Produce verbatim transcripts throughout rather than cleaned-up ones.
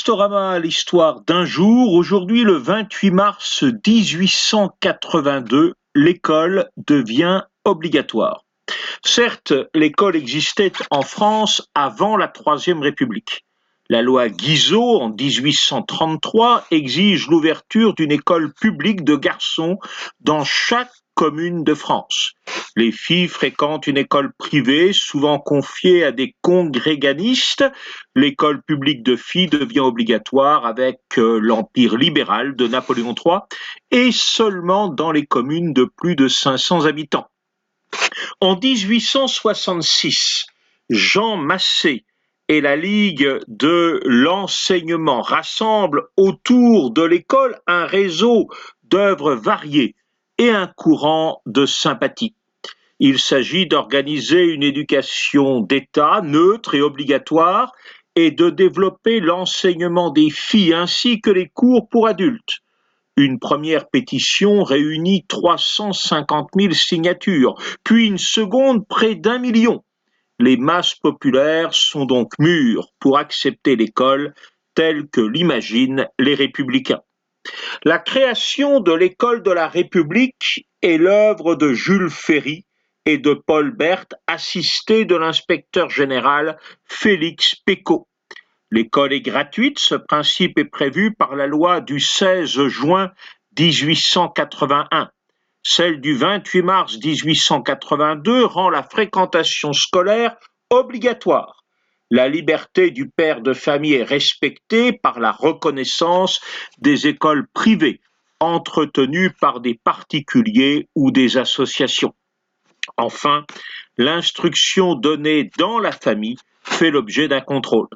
Historama, l'histoire d'un jour. Aujourd'hui, le vingt-huit mars mille huit cent quatre-vingt-deux, l'école devient obligatoire. Certes, l'école existait en France avant la Troisième République. La loi Guizot, en mille huit cent trente-trois, exige l'ouverture d'une école publique de garçons dans chaque commune de France. Les filles fréquentent une école privée, souvent confiée à des congréganistes. L'école publique de filles devient obligatoire avec euh, l'Empire libéral de Napoléon trois et seulement dans les communes de plus de cinq cents habitants. En mille huit cent soixante-six, Jean Massé et la Ligue de l'enseignement rassemblent autour de l'école un réseau d'œuvres variées et un courant de sympathie. Il s'agit d'organiser une éducation d'État neutre et obligatoire et de développer l'enseignement des filles ainsi que les cours pour adultes. Une première pétition réunit trois cent cinquante mille signatures, puis une seconde près d'un million. Les masses populaires sont donc mûres pour accepter l'école telle que l'imaginent les républicains. La création de l'école de la République est l'œuvre de Jules Ferry et de Paul Bert, assisté de l'inspecteur général Félix Pécaud. L'école est gratuite, ce principe est prévu par la loi du seize juin mille huit cent quatre-vingt-un. Celle du vingt-huit mars mille huit cent quatre-vingt-deux rend la fréquentation scolaire obligatoire. La liberté du père de famille est respectée par la reconnaissance des écoles privées, entretenues par des particuliers ou des associations. Enfin, l'instruction donnée dans la famille fait l'objet d'un contrôle.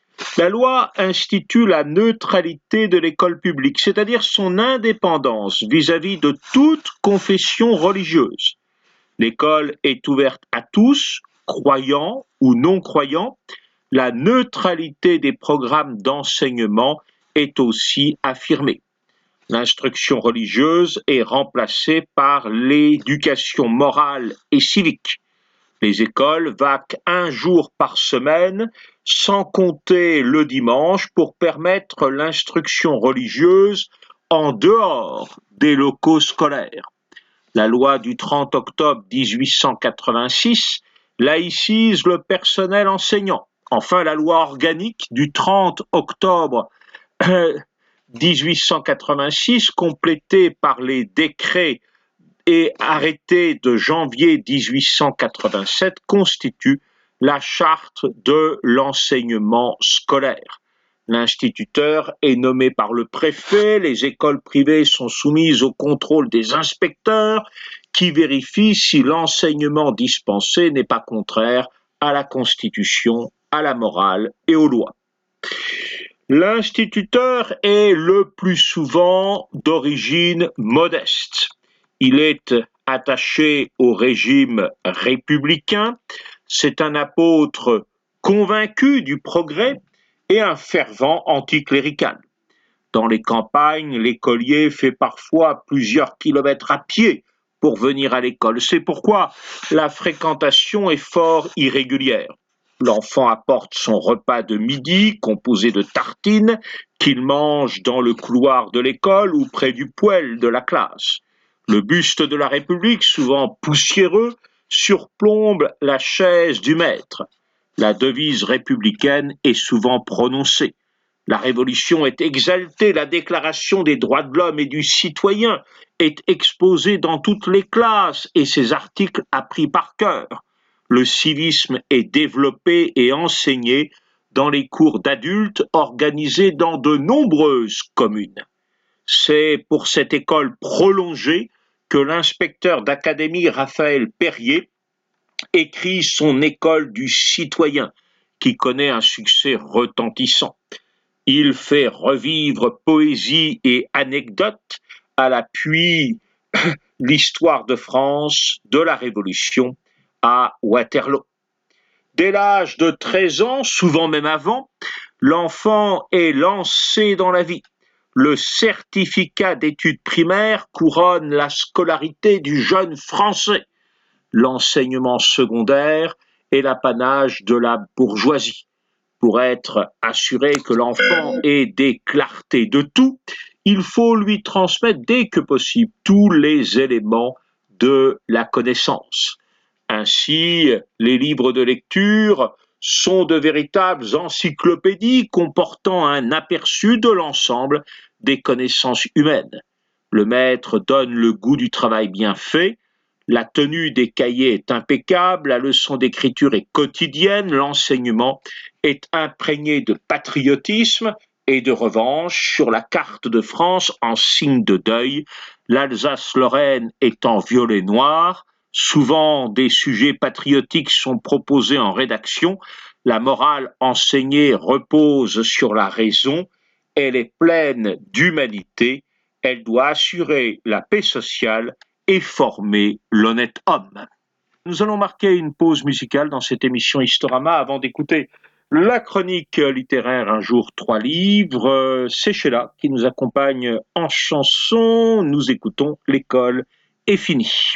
La loi institue la neutralité de l'école publique, c'est-à-dire son indépendance vis-à-vis de toute confession religieuse. L'école est ouverte à tous, croyants ou non-croyants. La neutralité des programmes d'enseignement est aussi affirmée. L'instruction religieuse est remplacée par l'éducation morale et civique. Les écoles vaquent un jour par semaine, sans compter le dimanche, pour permettre l'instruction religieuse en dehors des locaux scolaires. La loi du trente octobre mille huit cent quatre-vingt-six laïcise le personnel enseignant. Enfin, la loi organique du trente octobre mille huit cent quatre-vingt-six, complétée par les décrets et arrêtés de janvier mille huit cent quatre-vingt-sept, constitue la charte de l'enseignement scolaire. L'instituteur est nommé par le préfet, les écoles privées sont soumises au contrôle des inspecteurs qui vérifient si l'enseignement dispensé n'est pas contraire à la Constitution, à la morale et aux lois. L'instituteur est le plus souvent d'origine modeste. Il est attaché au régime républicain, c'est un apôtre convaincu du progrès et un fervent anticlérical. Dans les campagnes, l'écolier fait parfois plusieurs kilomètres à pied pour venir à l'école. C'est pourquoi la fréquentation est fort irrégulière. L'enfant apporte son repas de midi composé de tartines qu'il mange dans le couloir de l'école ou près du poêle de la classe. Le buste de la République, souvent poussiéreux, surplombe la chaise du maître. La devise républicaine est souvent prononcée. La Révolution est exaltée, la Déclaration des droits de l'homme et du citoyen est exposée dans toutes les classes et ses articles appris par cœur. Le civisme est développé et enseigné dans les cours d'adultes organisés dans de nombreuses communes. C'est pour cette école prolongée que l'inspecteur d'académie Raphaël Perrier écrit son École du citoyen, qui connaît un succès retentissant. Il fait revivre poésie et anecdotes à l'appui l'histoire de France, de la Révolution à Waterloo. Dès l'âge de treize ans, souvent même avant, l'enfant est lancé dans la vie. Le certificat d'études primaires couronne la scolarité du jeune Français. L'enseignement secondaire est l'apanage de la bourgeoisie. Pour être assuré que l'enfant ait des clartés de tout, il faut lui transmettre dès que possible tous les éléments de la connaissance. Ainsi, les livres de lecture sont de véritables encyclopédies comportant un aperçu de l'ensemble des connaissances humaines. Le maître donne le goût du travail bien fait, la tenue des cahiers est impeccable, la leçon d'écriture est quotidienne, l'enseignement est imprégné de patriotisme et de revanche. Sur la carte de France, en signe de deuil, l'Alsace-Lorraine est en violet noir. Souvent, des sujets patriotiques sont proposés en rédaction. La morale enseignée repose sur la raison. Elle est pleine d'humanité. Elle doit assurer la paix sociale et former l'honnête homme. Nous allons marquer une pause musicale dans cette émission Historama avant d'écouter la chronique littéraire Un jour, trois livres. C'est Sheila qui nous accompagne en chanson. Nous écoutons L'école est finie.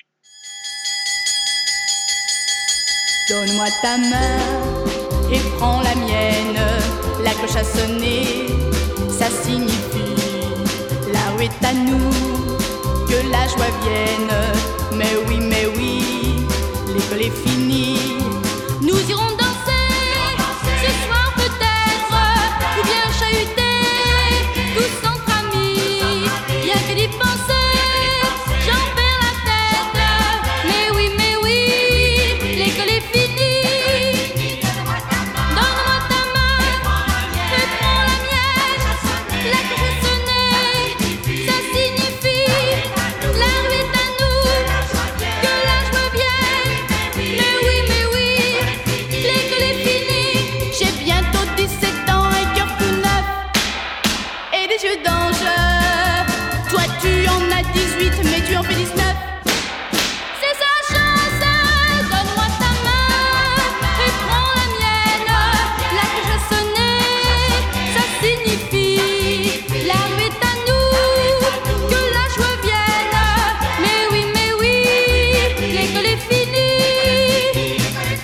Donne-moi ta main et prends la mienne. La cloche a sonné, ça signifie là où est à nous que la joie vienne. Mais oui, mais oui, l'école est finie. Nous irons danser, ce soir peut-être, ou bien chahuter, tous entre amis. Y'a qu'à y penser, j'en perds la tête. Mais oui, mais oui, l'école est finie. Donne-moi ta main et prends la mienne. La cloche a sonné, ça signifie la rue est à nous, que la joie vienne. Mais oui, mais oui, l'école est finie. J'ai bientôt dix-sept ans, un cœur tout neuf et des yeux d'ange. Toi tu en as dix-huit, mais tu en fais dix-neuf. C'est sa chance. Donne-moi ta main et prends la mienne. La cloche a sonné, ça signifie la rue est à nous, que la joie vienne. Mais oui, mais oui, l'école est finie.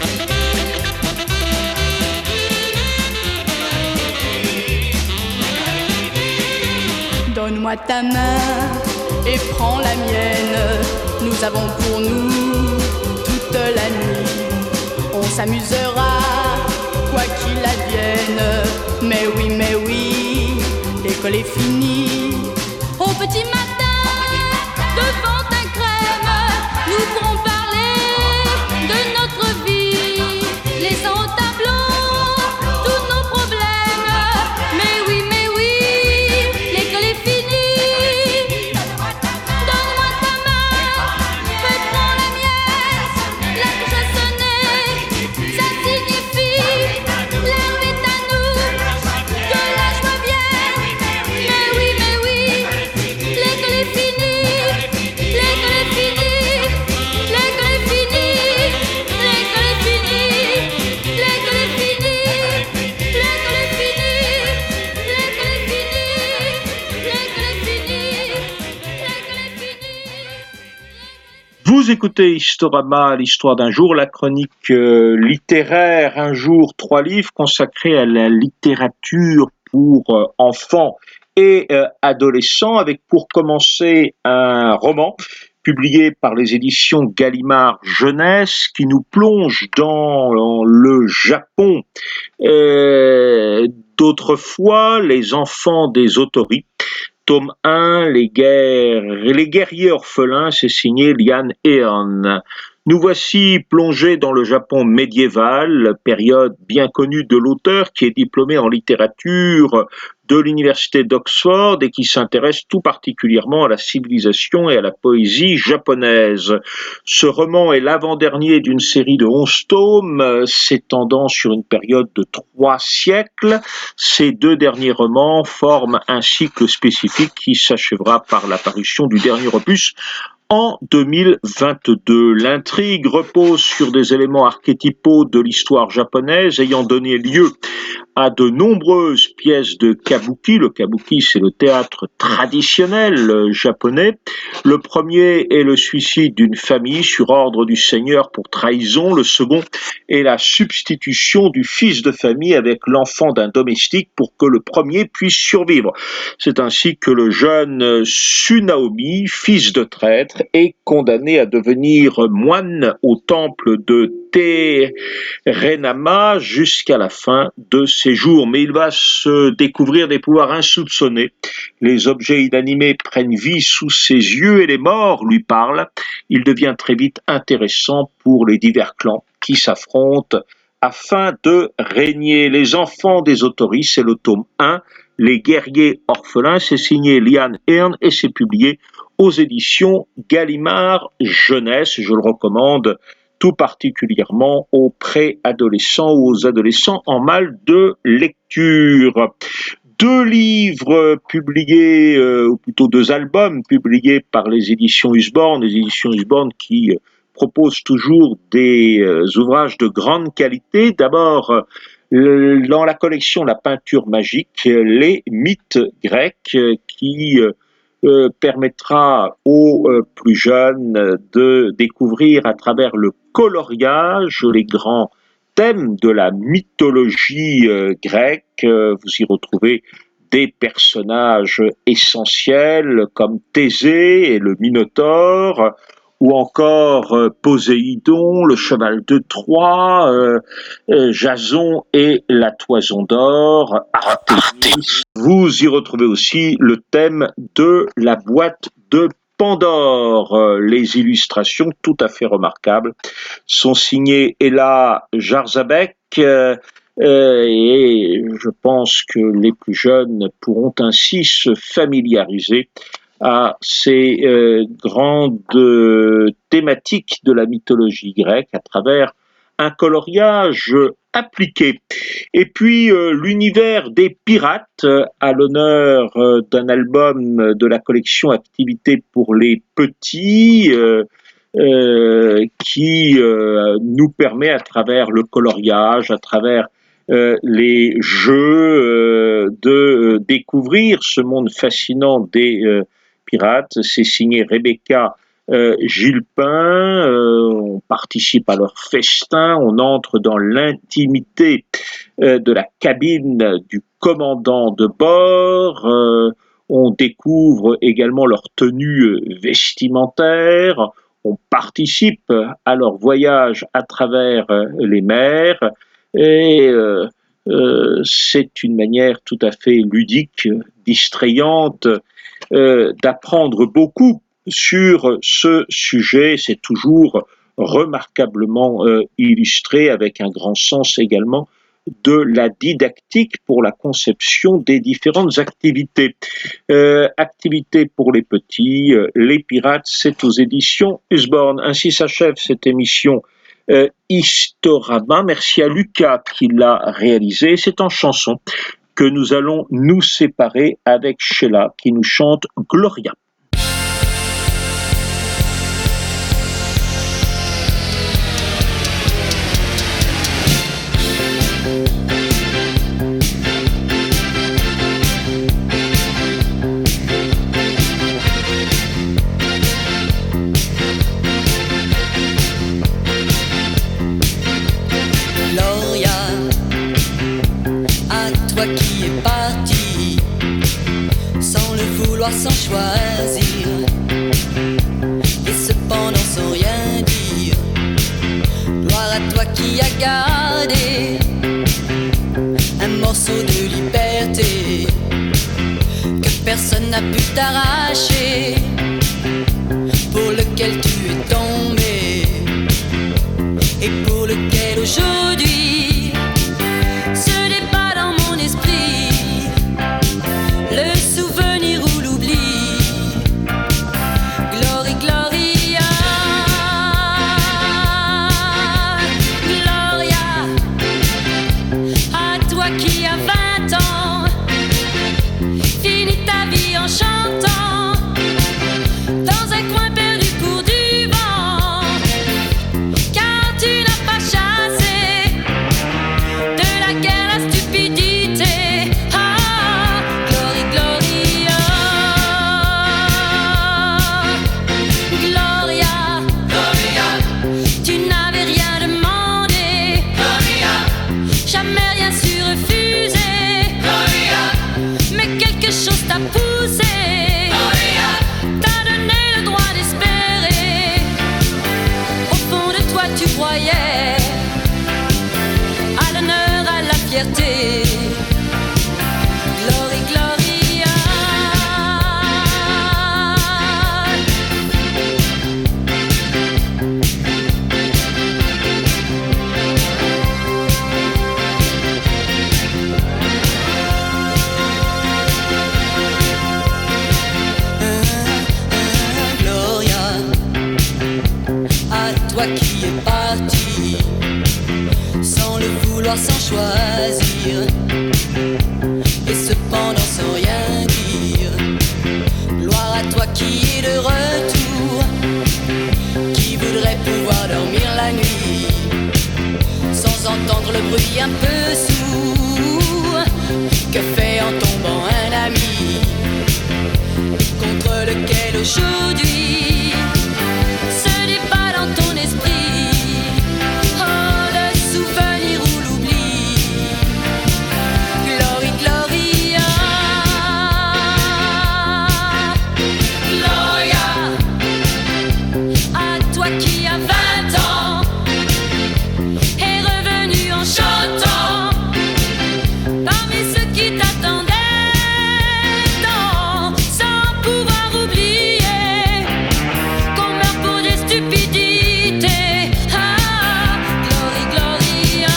Donne-moi ta main et prends la mienne. Nous avons pour nous toute la nuit. On s'amusera, quoi qu'il advienne. Mais oui, mais oui, l'école est finie. Au petit matin, devant un crème, nous pourrons parler de notre vie, laissant au tableau tous nos problèmes. Mais oui, mais oui, l'école est finie. Donne-moi ta main et prends la mienne. La cloche a sonné, ça signifie la rue est à nous, que la joie vienne. Mais oui, mais oui, l'école est finie. L'école est finie. L'école est finie. L'école est finie. L'école est finie. L'école est finie. L'école est finie. L'école est finie. L'école est finie. Vous écoutez Historama, l'histoire d'un jour, la chronique euh, littéraire Un jour, trois livres consacrée à la littérature pour euh, enfants et euh, adolescents, avec pour commencer un roman publié par les éditions Gallimard Jeunesse qui nous plonge dans le Japon euh, d'autrefois, les enfants des Otori. Tome un, les, guerres, les guerriers orphelins, c'est signé Liane Eon. Nous voici plongés dans le Japon médiéval, période bien connue de l'auteur qui est diplômé en littérature de l'université d'Oxford et qui s'intéresse tout particulièrement à la civilisation et à la poésie japonaise. Ce roman est l'avant-dernier d'une série de onze tomes s'étendant sur une période de trois siècles. Ces deux derniers romans forment un cycle spécifique qui s'achèvera par l'apparition du dernier opus en deux mille vingt-deux. L'intrigue repose sur des éléments archétypaux de l'histoire japonaise ayant donné lieu à de nombreuses pièces de kabuki. Le kabuki, c'est le théâtre traditionnel japonais. Le premier est le suicide d'une famille sur ordre du seigneur pour trahison. Le second est la substitution du fils de famille avec l'enfant d'un domestique pour que le premier puisse survivre. C'est ainsi que le jeune Tsunaomi, fils de traître, est condamné à devenir moine au temple de Te-Renama jusqu'à la fin de ses jours. Mais il va se découvrir des pouvoirs insoupçonnés. Les objets inanimés prennent vie sous ses yeux et les morts lui parlent. Il devient très vite intéressant pour les divers clans qui s'affrontent afin de régner. Les enfants des Otori, c'est le tome un. Les guerriers orphelins, c'est signé Liane Hearn et c'est publié aux éditions Gallimard Jeunesse. Je le recommande tout particulièrement aux préadolescents ou aux adolescents en mal de lecture. Deux livres publiés, euh, ou plutôt deux albums publiés par les éditions Usborne, les éditions Usborne qui euh, proposent toujours des euh, ouvrages de grande qualité. D'abord, euh, dans la collection La peinture magique, les mythes grecs euh, qui euh, euh, permettra aux euh, plus jeunes de découvrir à travers le coloriage les grands thèmes de la mythologie euh, grecque. Euh, vous y retrouvez des personnages essentiels comme Thésée et le Minotaure, ou encore euh, Poséidon, le cheval de Troie, euh, euh, Jason et la toison d'or, Artémis. Vous y retrouvez aussi le thème de la boîte de Pandore. Les illustrations, tout à fait remarquables, sont signées Ella Jarzabek, euh, euh, et je pense que les plus jeunes pourront ainsi se familiariser à ces euh, grandes euh, thématiques de la mythologie grecque à travers un coloriage appliqué. Et puis euh, l'univers des pirates, euh, à l'honneur euh, d'un album de la collection Activités pour les petits, euh, euh, qui euh, nous permet à travers le coloriage, à travers euh, les jeux, euh, de euh, découvrir ce monde fascinant des euh, pirates. C'est signé Rebecca Euh, Gilpin, euh, on participe à leur festin, on entre dans l'intimité euh, de la cabine du commandant de bord, euh, on découvre également leur tenue vestimentaire, on participe à leur voyage à travers euh, les mers, et euh, euh, c'est une manière tout à fait ludique, distrayante, euh, d'apprendre beaucoup sur ce sujet. C'est toujours remarquablement euh, illustré avec un grand sens également de la didactique pour la conception des différentes activités. Euh, activités pour les petits, euh, les pirates, c'est aux éditions Usborne. Ainsi s'achève cette émission euh, Historama. Merci à Lucas qui l'a réalisé. C'est en chanson que nous allons nous séparer avec Sheila qui nous chante Gloria. Sans choisir et cependant sans rien dire. Gloire à toi qui as gardé un morceau de liberté que personne n'a pu t'arracher, pour lequel tu es tombé et pour lequel aujourd'hui ce n'est pas dans mon esprit le souvenir ou l'oubli. Glory, Gloria, Gloria, à toi qui as vingt ans, fini ta vie en chantant dans un coin perdu pour du vent, car tu n'as pas chassé poussé, t'a donné le droit d'espérer. Au fond de toi tu croyais à l'honneur, à la fierté. Glory, Gloria. Toi qui es parti, sans le vouloir, sans choisir, et cependant sans rien dire. Gloire à toi qui es de retour, qui voudrait pouvoir dormir la nuit, sans entendre le bruit un peu sourd que fait en tombant un ami, contre lequel aujourd'hui se débat dans ton esprit. Oh, le souvenir ou l'oubli. Glory, Gloria. Gloria. À toi qui as vingt ans est revenu en chantant parmi ceux qui t'attendaient tant, sans pouvoir oublier qu'on meurt pour des stupidités. Ah, Glory, Gloria.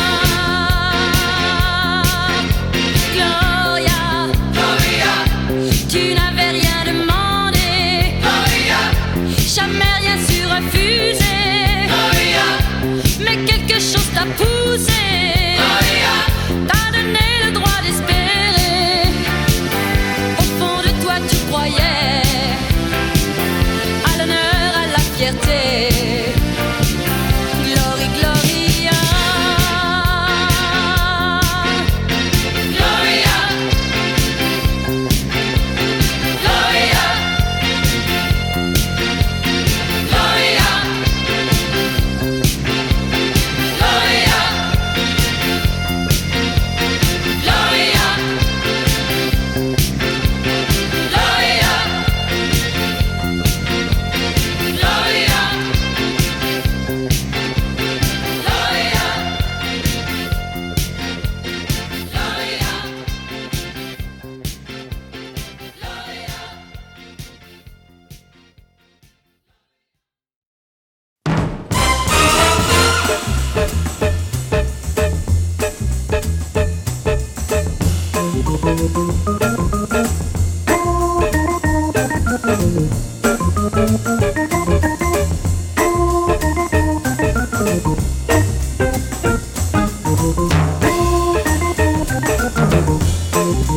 Gloria, Gloria. Tu n'avais rien demandé, Gloria. Jamais rien su refuser, Gloria. Mais quelque chose t'a poussé, Gloria. T'a donné le droit d'espérer. Au fond de toi tu croyais à l'honneur, à la fierté. Glory, Gloria. Gloria. Gloria. Gloria. Gloria. Gloria. Gloria. Gloria.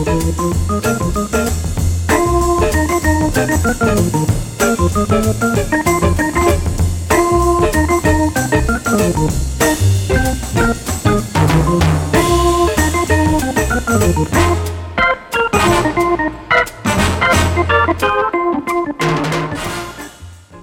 Gloria.